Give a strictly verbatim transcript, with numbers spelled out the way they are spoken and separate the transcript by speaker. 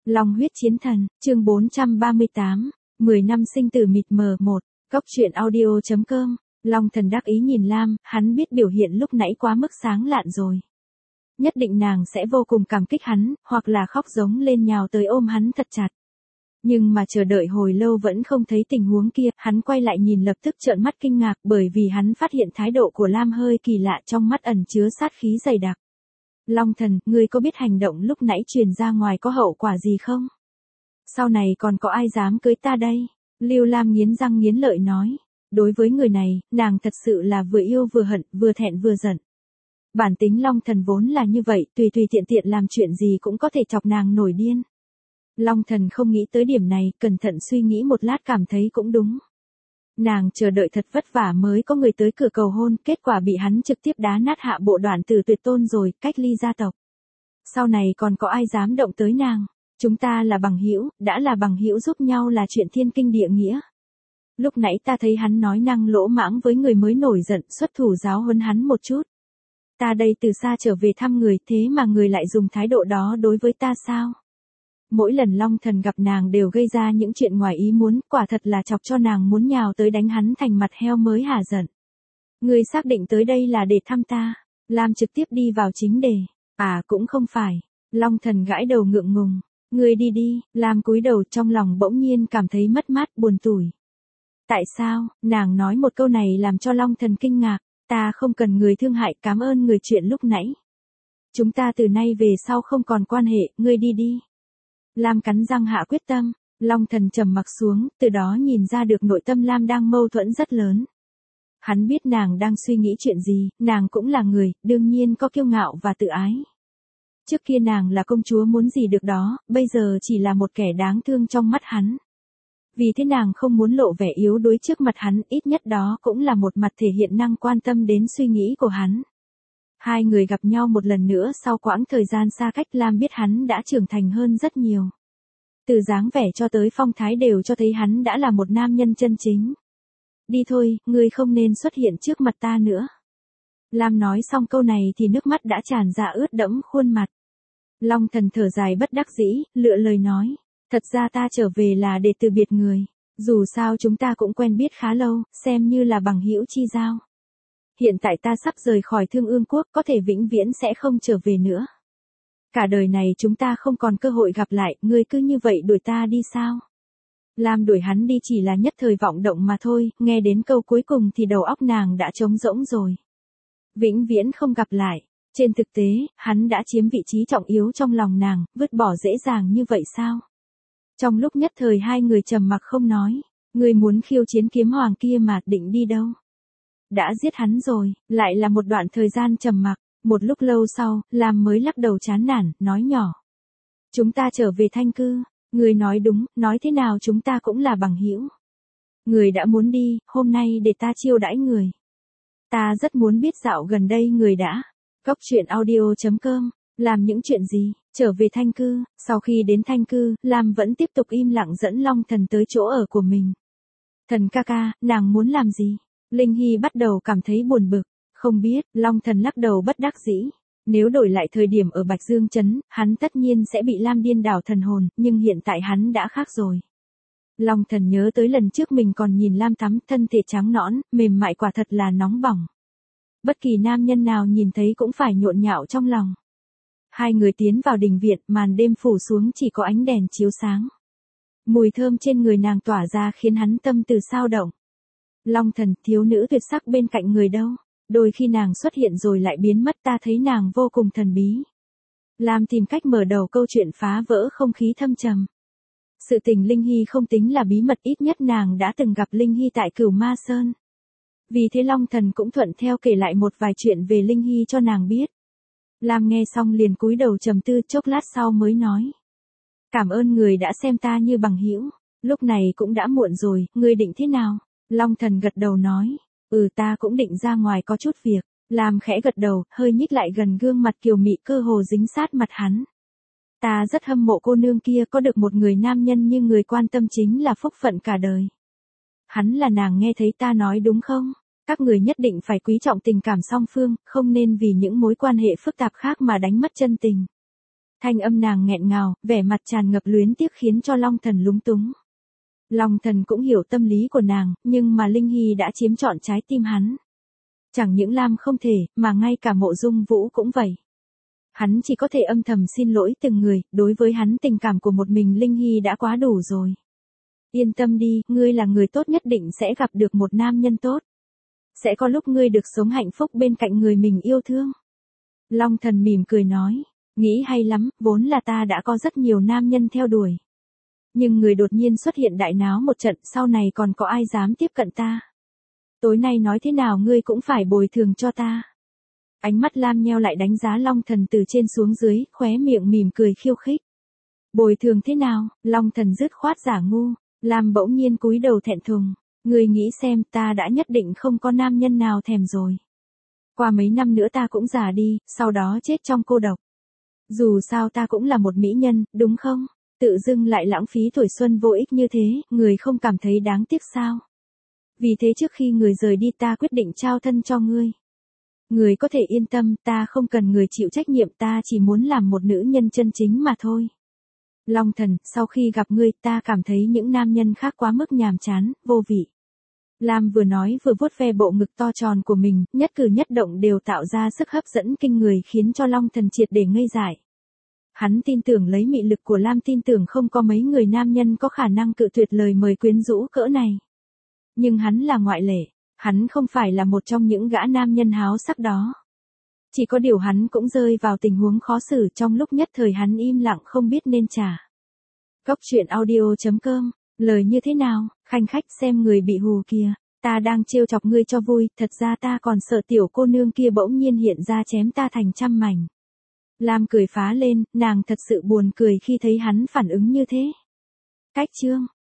Speaker 1: Long huyết chiến thần, chương bốn trăm ba mươi tám, mười năm sinh tử mịt mờ một, Cốc truyện audio chấm com. Long thần đắc ý nhìn Lam, hắn biết biểu hiện lúc nãy quá mức sáng lạn rồi. Nhất định nàng sẽ vô cùng cảm kích hắn, hoặc là khóc giống lên nhào tới ôm hắn thật chặt. Nhưng mà chờ đợi hồi lâu vẫn không thấy tình huống kia, hắn quay lại nhìn lập tức trợn mắt kinh ngạc bởi vì hắn phát hiện thái độ của Lam hơi kỳ lạ, trong mắt ẩn chứa sát khí dày đặc. Long thần, ngươi có biết hành động lúc nãy truyền ra ngoài có hậu quả gì không? Sau này còn có ai dám cưới ta đây? Lưu Lam nghiến răng nghiến lợi nói. Đối với người này, nàng thật sự là vừa yêu vừa hận, vừa thẹn vừa giận. Bản tính Long thần vốn là như vậy, tùy tùy tiện tiện làm chuyện gì cũng có thể chọc nàng nổi điên. Long thần không nghĩ tới điểm này, cẩn thận suy nghĩ một lát cảm thấy cũng đúng. Nàng chờ đợi thật vất vả mới có người tới cửa cầu hôn, kết quả bị hắn trực tiếp đá nát hạ bộ đoạn từ tuyệt tôn rồi, cách ly gia tộc. Sau này còn có ai dám động tới nàng? Chúng ta là bằng hữu, đã là bằng hữu giúp nhau là chuyện thiên kinh địa nghĩa. Lúc nãy ta thấy hắn nói năng lỗ mãng với người mới nổi giận, xuất thủ giáo huấn hắn một chút. Ta đây từ xa trở về thăm người, thế mà người lại dùng thái độ đó đối với ta sao? Mỗi lần Long thần gặp nàng đều gây ra những chuyện ngoài ý muốn, quả thật là chọc cho nàng muốn nhào tới đánh hắn thành mặt heo mới hả giận. Ngươi xác định tới đây là để thăm ta? Lam trực tiếp đi vào chính đề. À cũng không phải. Long thần gãi đầu ngượng ngùng. Ngươi đi đi. Lam cúi đầu, trong lòng bỗng nhiên cảm thấy mất mát, buồn tủi. Tại sao? Nàng nói một câu này làm cho Long thần kinh ngạc. Ta không cần người thương hại, cảm ơn người chuyện lúc nãy. Chúng ta từ nay về sau không còn quan hệ, ngươi đi đi. Lam cắn răng hạ quyết tâm. Long thần trầm mặc xuống, từ đó nhìn ra được nội tâm Lam đang mâu thuẫn rất lớn. Hắn biết nàng đang suy nghĩ chuyện gì, nàng cũng là người, đương nhiên có kiêu ngạo và tự ái. Trước kia nàng là công chúa muốn gì được đó, bây giờ chỉ là một kẻ đáng thương trong mắt hắn. Vì thế nàng không muốn lộ vẻ yếu đuối trước mặt hắn, ít nhất đó cũng là một mặt thể hiện năng quan tâm đến suy nghĩ của hắn. Hai người gặp nhau một lần nữa sau quãng thời gian xa cách, Lam biết hắn đã trưởng thành hơn rất nhiều. Từ dáng vẻ cho tới phong thái đều cho thấy hắn đã là một nam nhân chân chính. Đi thôi, ngươi không nên xuất hiện trước mặt ta nữa. Lam nói xong câu này thì nước mắt đã tràn ra ướt đẫm khuôn mặt. Long thần thở dài bất đắc dĩ, lựa lời nói. Thật ra ta trở về là để từ biệt người. Dù sao chúng ta cũng quen biết khá lâu, xem như là bằng hữu chi giao. Hiện tại ta sắp rời khỏi Thương Ương Quốc, có thể vĩnh viễn sẽ không trở về nữa. Cả đời này chúng ta không còn cơ hội gặp lại, ngươi cứ như vậy đuổi ta đi sao? Lam đuổi hắn đi chỉ là nhất thời vọng động mà thôi, nghe đến câu cuối cùng thì đầu óc nàng đã trống rỗng rồi. Vĩnh viễn không gặp lại. Trên thực tế, hắn đã chiếm vị trí trọng yếu trong lòng nàng, vứt bỏ dễ dàng như vậy sao? Trong lúc nhất thời hai người trầm mặc không nói, ngươi muốn khiêu chiến kiếm hoàng kia mà định đi đâu? Đã giết hắn rồi, lại là một đoạn thời gian trầm mặc, một lúc lâu sau, Lam mới lắc đầu chán nản, nói nhỏ. Chúng ta trở về Thanh Cư, người nói đúng, nói thế nào chúng ta cũng là bằng hữu. Người đã muốn đi, hôm nay để ta chiêu đãi người. Ta rất muốn biết dạo gần đây người đã. Cốc truyện audio chấm com, làm những chuyện gì, trở về Thanh Cư, sau khi đến Thanh Cư, Lam vẫn tiếp tục im lặng dẫn Long thần tới chỗ ở của mình. Thần ca ca, nàng muốn làm gì? Linh Hy bắt đầu cảm thấy buồn bực, không biết, Long thần lắc đầu bất đắc dĩ. Nếu đổi lại thời điểm ở Bạch Dương Trấn, hắn tất nhiên sẽ bị Lam điên đảo thần hồn, nhưng hiện tại hắn đã khác rồi. Long thần nhớ tới lần trước mình còn nhìn Lam tắm, thân thể trắng nõn, mềm mại quả thật là nóng bỏng. Bất kỳ nam nhân nào nhìn thấy cũng phải nhộn nhạo trong lòng. Hai người tiến vào đình viện, màn đêm phủ xuống chỉ có ánh đèn chiếu sáng. Mùi thơm trên người nàng tỏa ra khiến hắn tâm từ sao động. Long thần, thiếu nữ tuyệt sắc bên cạnh người đâu? Đôi khi nàng xuất hiện rồi lại biến mất, ta thấy nàng vô cùng thần bí. Lam tìm cách mở đầu câu chuyện phá vỡ không khí thâm trầm. Sự tình Linh Hy không tính là bí mật, ít nhất nàng đã từng gặp Linh Hy tại Cửu Ma Sơn. Vì thế Long thần cũng thuận theo kể lại một vài chuyện về Linh Hy cho nàng biết. Lam nghe xong liền cúi đầu trầm tư, chốc lát sau mới nói. Cảm ơn người đã xem ta như bằng hữu. Lúc này cũng đã muộn rồi, ngươi định thế nào? Long thần gật đầu nói. Ừ, ta cũng định ra ngoài có chút việc. Lam khẽ gật đầu, hơi nhích lại gần gương mặt kiều mị cơ hồ dính sát mặt hắn. Ta rất hâm mộ cô nương kia, có được một người nam nhân như người quan tâm chính là phúc phận cả đời. Hắn là nàng nghe thấy ta nói đúng không? Các người nhất định phải quý trọng tình cảm song phương, không nên vì những mối quan hệ phức tạp khác mà đánh mất chân tình. Thanh âm nàng nghẹn ngào, vẻ mặt tràn ngập luyến tiếc khiến cho Long Thần lúng túng. Long Thần cũng hiểu tâm lý của nàng, nhưng mà Linh Hy đã chiếm trọn trái tim hắn. Chẳng những Lam không thể, mà ngay cả Mộ Dung Vũ cũng vậy. Hắn chỉ có thể âm thầm xin lỗi từng người, đối với hắn tình cảm của một mình Linh Hy đã quá đủ rồi. Yên tâm đi, ngươi là người tốt, nhất định sẽ gặp được một nam nhân tốt. Sẽ có lúc ngươi được sống hạnh phúc bên cạnh người mình yêu thương. Long Thần mỉm cười nói, nghĩ hay lắm, vốn là ta đã có rất nhiều nam nhân theo đuổi. Nhưng người đột nhiên xuất hiện đại náo một trận, sau này còn có ai dám tiếp cận ta. Tối nay nói thế nào ngươi cũng phải bồi thường cho ta. Ánh mắt Lam nheo lại đánh giá Long Thần từ trên xuống dưới, khóe miệng mỉm cười khiêu khích. Bồi thường thế nào? Long Thần dứt khoát giả ngu. Lam bỗng nhiên cúi đầu thẹn thùng. Ngươi nghĩ xem, ta đã nhất định không có nam nhân nào thèm rồi. Qua mấy năm nữa ta cũng già đi, sau đó chết trong cô độc. Dù sao ta cũng là một mỹ nhân, đúng không? Tự dưng lại lãng phí tuổi xuân vô ích như thế, người không cảm thấy đáng tiếc sao? Vì thế trước khi người rời đi ta quyết định trao thân cho ngươi. Người có thể yên tâm, ta không cần người chịu trách nhiệm, ta chỉ muốn làm một nữ nhân chân chính mà thôi. Long Thần, sau khi gặp ngươi ta cảm thấy những nam nhân khác quá mức nhàm chán, vô vị. Lam vừa nói vừa vuốt ve bộ ngực to tròn của mình, nhất cử nhất động đều tạo ra sức hấp dẫn kinh người khiến cho Long Thần triệt để ngây dại. Hắn tin tưởng lấy mị lực của Lam, tin tưởng không có mấy người nam nhân có khả năng cự tuyệt lời mời quyến rũ cỡ này. Nhưng hắn là ngoại lệ, hắn không phải là một trong những gã nam nhân háo sắc đó. Chỉ có điều hắn cũng rơi vào tình huống khó xử, trong lúc nhất thời hắn im lặng không biết nên trả. Cốc truyện audio chấm com, lời như thế nào, khanh khách xem người bị hù kìa, ta đang trêu chọc ngươi cho vui, thật ra ta còn sợ tiểu cô nương kia bỗng nhiên hiện ra chém ta thành trăm mảnh. Lam cười phá lên, nàng thật sự buồn cười khi thấy hắn phản ứng như thế. Cách chương